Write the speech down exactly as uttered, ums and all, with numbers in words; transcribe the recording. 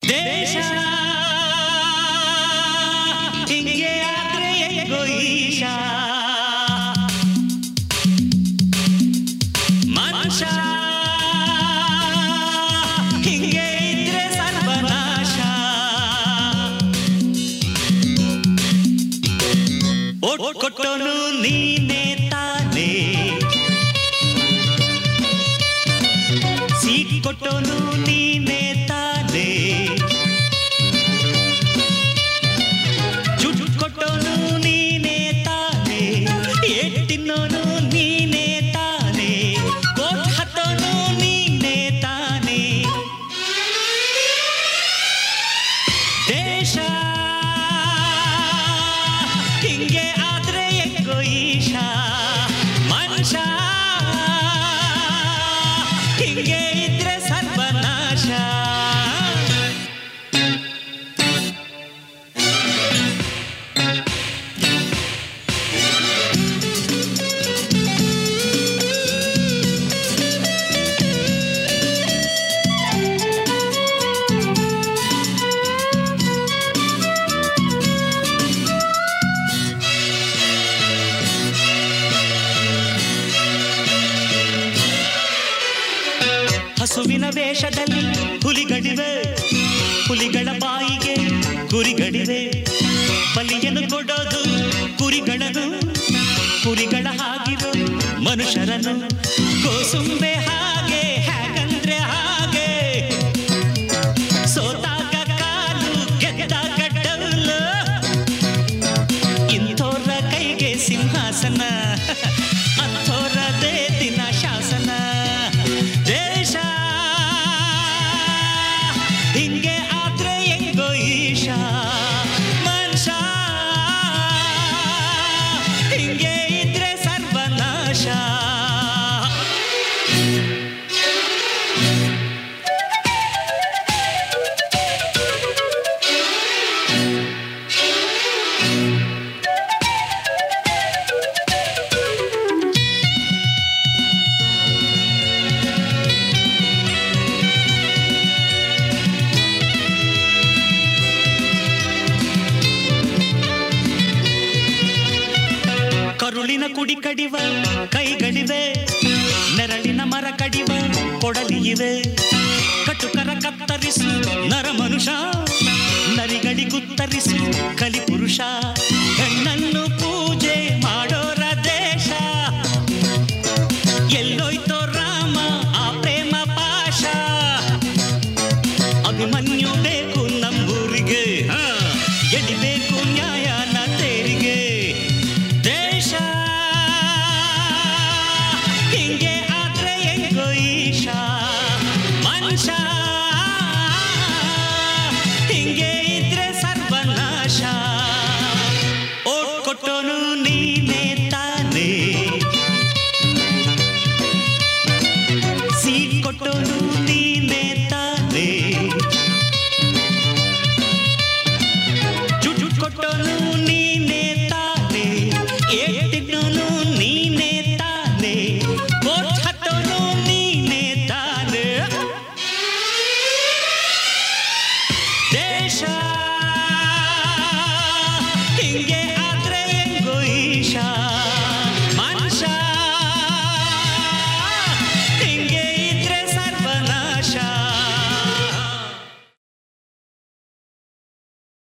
ದೇಶ ಹಿಂಗೆ ಆದ್ರೆ ಹೆಂಗೋ ಈಶ ಮನುಷ್ಯ ಹಿಂಗೆ ಇದ್ರೆ ಸರ್ವನಾಶ ಓಟ್ ಕೊಟ್ಟೋನು ನೀನೇ ತಾನೇ ಸೀಟ್ ಕೊಟ್ಟೋನು ನೀನೇ ತಾನೇ ಜುಟ್ ಕೊಟ್ಟೋನು ನೀನೇ ತಾನೇ ಏಟ್ ತಿನ್ನೋನು ನೀನೇ ತಾನೇ ಕೋಟ್ ಹತ್ತೋನು ನೀನೇ ತಾನೇ ದೇಶ ಹಿಂಗೆ ಆದ್ರೆ ಹೆಂಗೋ ಈಶ ಮನುಷ್ಯ ಹಿಂಗೆ ಇದ್ರೆ ಸರ್ವನಾಶ ಹಸುವಿನ ವೇಷದಲ್ಲಿ ಹುಲಿಗಳಿವೆ ಹುಲಿಗಳ ಬಾಯಿಗೆ ಕುರಿಗಳಿವೆ ಬಲಿಯನ್ನು ಕೊಡೋದು ಕುರಿಗಳನ್ನು ಕುರಿಗಳ ಹಾಗಿರೋ ಮನುಷ್ಯರನ್ನು ಕೋಸುಂಬೆ ಹಾಗೆ ಹೇಗಂದ್ರೆ ಹಾಗೆ ಸೋತಾಗ ಕಾಲು ಗೆದ್ದಾಗ ಡೌಲು ಇಂಥೋರ ಕೈಗೆ ಸಿಂಹಾಸನ ಅಂಥೋರದೇ ದಿನ ಶಾಸನ ದೇಶ ಹಿಂಗೆ ಆದ್ರೆ ಹೆಂಗೋ ಈಶ ಮನುಷ್ಯ ಹಿಂಗೆ ಇದ್ರೆ ಸರ್ವನಾಶ ಕರುಳಿನ ಕುಡಿ ಕಡಿವ ಕೈಗಳಿವೆ ನೆರಳಿನ ಮರ ಕಡಿವ ಕೊಡಲಿಯಿವೆ ಕಟುಕರ ಕತ್ತರಿಸು ನರ ಮನುಷ್ಯ ನರಿಗಳಿಗುತ್ತರಿಸು ಕಲಿಪುರುಷ ಹೆಣ್ಣನ್ನು ಪೂಜೆ ಮಾಡೋರ ದೇಶ ಎಲ್ಲೋಯ್ತೋ ರಾಮ ಆ ಪ್ರೇಮ ಪಾಶ ಅಭಿಮನ್ಯು ಬೇಕು ನಮ್ಮೂರಿಗೆ ಎಡಿಬೇಕು ನ್ಯಾಯನ ತೇರಿಗೆ ದೇಶ ಹಿಂಗೆ ಆದ್ರೆ ಹೆಂಗೋ ಈಶ ಮನುಷ್ಯ ಹಿಂಗೆ ಇದ್ರೆ ಸರ್ವನಾಶ ಓಟ್ ಕೊಟ್ಟೋನು ನೀನೇ ತಾನೇ ಸೀಟ್ ಕೊಟ್ಟೋನು ನೀನೇ ತಾನೇ ಜುಟ್ ಕೊಟ್ಟೋನು ನೀನೇ ತಾನೇ ಏಟ್ ತಿನ್ನೋನು ನೀನೇ ತಾನೇ ಕೋಟ್ ಹತ್ತೋನು ನೀನೇ ತಾನೇ ದೇಶ